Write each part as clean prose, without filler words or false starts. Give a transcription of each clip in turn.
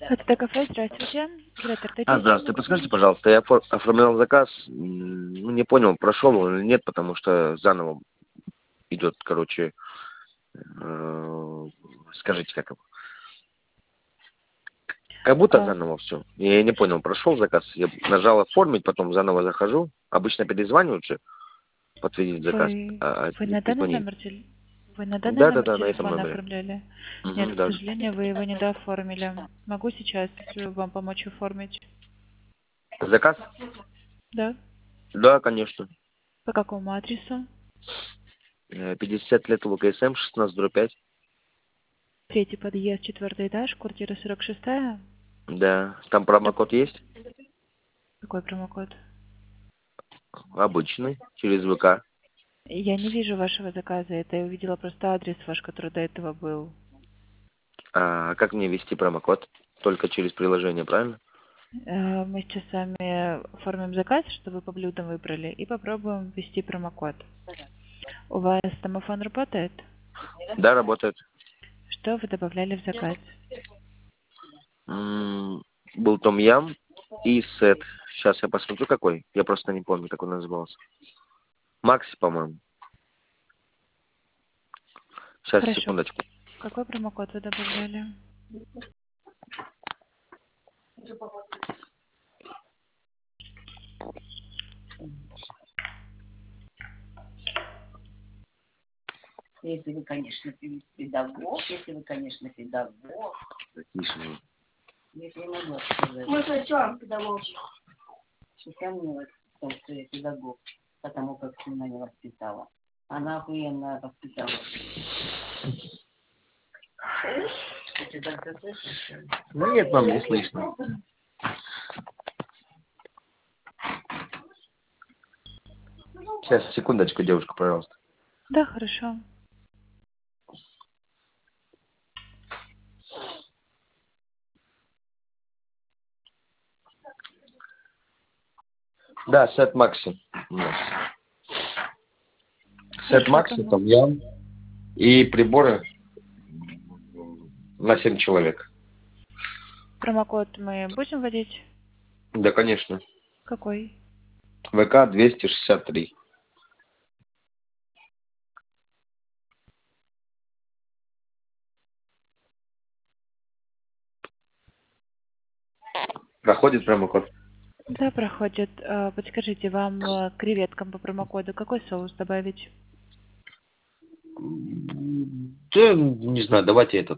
Это кафе, здравствуйте. Директор Здравствуйте. Подскажите, пожалуйста, я оформлял заказ, не понял, прошел он или нет, потому что заново идет, короче, скажите, как его? Как будто заново все. Я не понял, прошел заказ, я нажал оформить, потом заново захожу. Обычно перезванивают же, подтвердить заказ, Вы не на данный перезвонили. номер Вы на данный номер Да, на этом телефона номере. оформляли? Нет, к Да. сожалению, вы его не дооформили. Могу сейчас вам помочь оформить? Заказ? Да. Да, конечно. По какому адресу? 50 лет ЛКСМ, 16/5. Третий подъезд, 4-й этаж, квартира 46-я. Да. Там промокод есть? Какой промокод? Обычный, через ВК. Я не вижу вашего заказа. Это я увидела просто адрес ваш, который до этого был. А как мне ввести промокод? Только через приложение, правильно? Мы сейчас с вами оформим заказ, что вы по блюдам выбрали, и попробуем ввести промокод. У вас домофон работает? Да, работает. Что вы добавляли в заказ? Был том-ям и сет. Сейчас я посмотрю, какой. Я просто не помню, как он назывался. Макси, по-моему. Сейчас, Хорошо. секундочку. Какой промокод вы добавляли? Если вы, конечно, педагог, если вы, конечно, педагог. Затишье. Если я могу сказать. Мы сначала педагог. Сомневаюсь в том, что я педагог, потому как сына не воспитала. Она охуенно воспитала. Ты так слышишь? Ну нет, мам, не слышно. Сейчас, секундочку, девушка, пожалуйста. Да, хорошо. Да, сет Макси. Сет Макси, том-ям и приборы на 7 человек. Промокод мы будем вводить? Да, конечно. Какой? ВК 263. Проходит промокод? Да, проходит. Подскажите, вам к креветкам по промокоду какой соус добавить? Да, не знаю, давайте этот.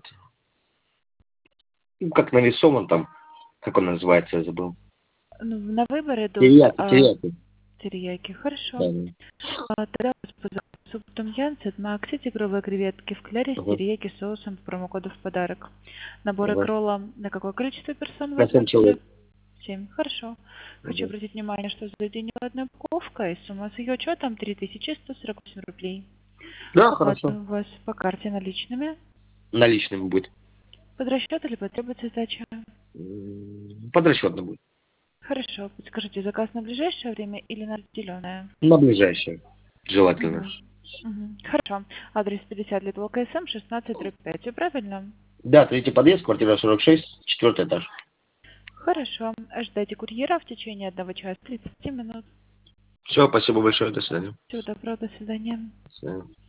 Как нарисован там, как он называется, я забыл. Ну, на выбор идут Терияки. терияки. Хорошо. Да. Тогда суп том-ям, сет Макси, тигровые креветки в кляре с терияки соусом по промокоду в подарок. Набор кролла на какое количество персон На 7 человек. 7. Хорошо. Хочу обратить внимание, что за день одна упаковка, и сумма с ее учетом 3148 рублей. Да, Оплата хорошо. у вас по карте наличными. Наличными будет. Под расчет или потребуется сдача? Под расчетно будет. Хорошо. Подскажите, заказ на ближайшее время или на разделенное? На ближайшее. Желательно. Хорошо. Адрес 50 лет ЛКСМ, 16/5. Все правильно? Да, третий подъезд, квартира 46, 4 этаж. Хорошо. Ждайте курьера в течение 1 часа 30 минут. Все, спасибо большое, до свидания. Всего доброго, до свидания. До свидания.